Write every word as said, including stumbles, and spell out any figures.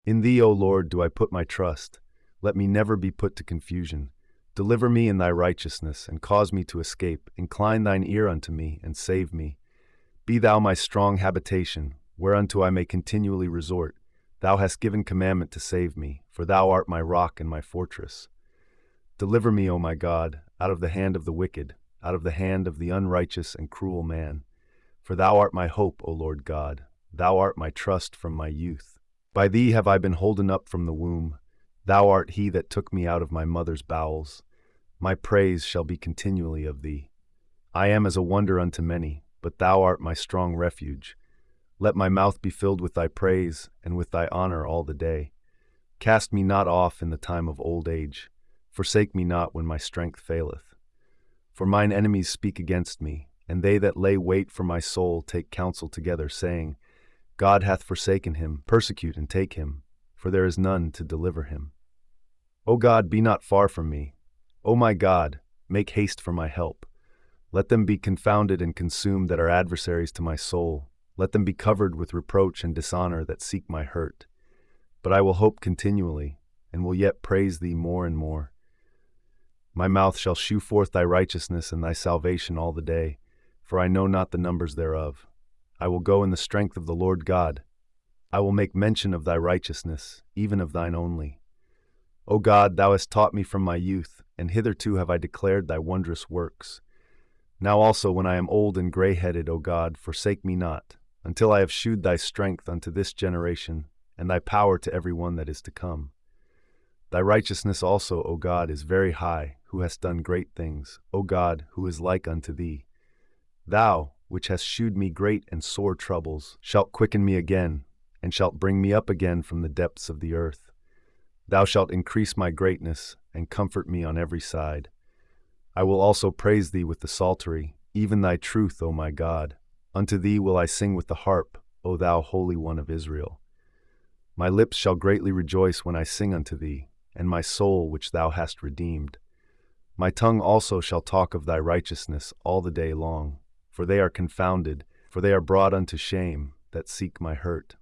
In thee, O Lord, do I put my trust. Let me never be put to confusion. Deliver me in thy righteousness, and cause me to escape. Incline thine ear unto me, and save me. Be thou my strong habitation, whereunto I may continually resort. Thou hast given commandment to save me, for thou art my rock and my fortress. Deliver me, O my God, out of the hand of the wicked, out of the hand of the unrighteous and cruel man. For thou art my hope, O Lord God. Thou art my trust from my youth. By thee have I been holden up from the womb. Thou art he that took me out of my mother's bowels. My praise shall be continually of thee. I am as a wonder unto many, but thou art my strong refuge. Let my mouth be filled with thy praise, and with thy honor all the day. Cast me not off in the time of old age. Forsake me not when my strength faileth. For mine enemies speak against me, and they that lay wait for my soul take counsel together, saying, God hath forsaken him, persecute and take him, for there is none to deliver him. O God, be not far from me. O my God, make haste for my help. Let them be confounded and consumed that are adversaries to my soul. Let them be covered with reproach and dishonor that seek my hurt. But I will hope continually, and will yet praise thee more and more. My mouth shall shew forth thy righteousness and thy salvation all the day, for I know not the numbers thereof. I will go in the strength of the Lord God. I will make mention of thy righteousness, even of thine only. O God, thou hast taught me from my youth, and hitherto have I declared thy wondrous works. Now also when I am old and grey-headed, O God, forsake me not, until I have shewed thy strength unto this generation, and thy power to every one that is to come. Thy righteousness also, O God, is very high, who hast done great things, O God, who is like unto thee. Thou, which hast shewed me great and sore troubles, shalt quicken me again, and shalt bring me up again from the depths of the earth. Thou shalt increase my greatness, and comfort me on every side. I will also praise thee with the psaltery, even thy truth, O my God. Unto thee will I sing with the harp, O thou Holy One of Israel. My lips shall greatly rejoice when I sing unto thee, and my soul which thou hast redeemed. My tongue also shall talk of thy righteousness all the day long, for they are confounded, for they are brought unto shame, that seek my hurt.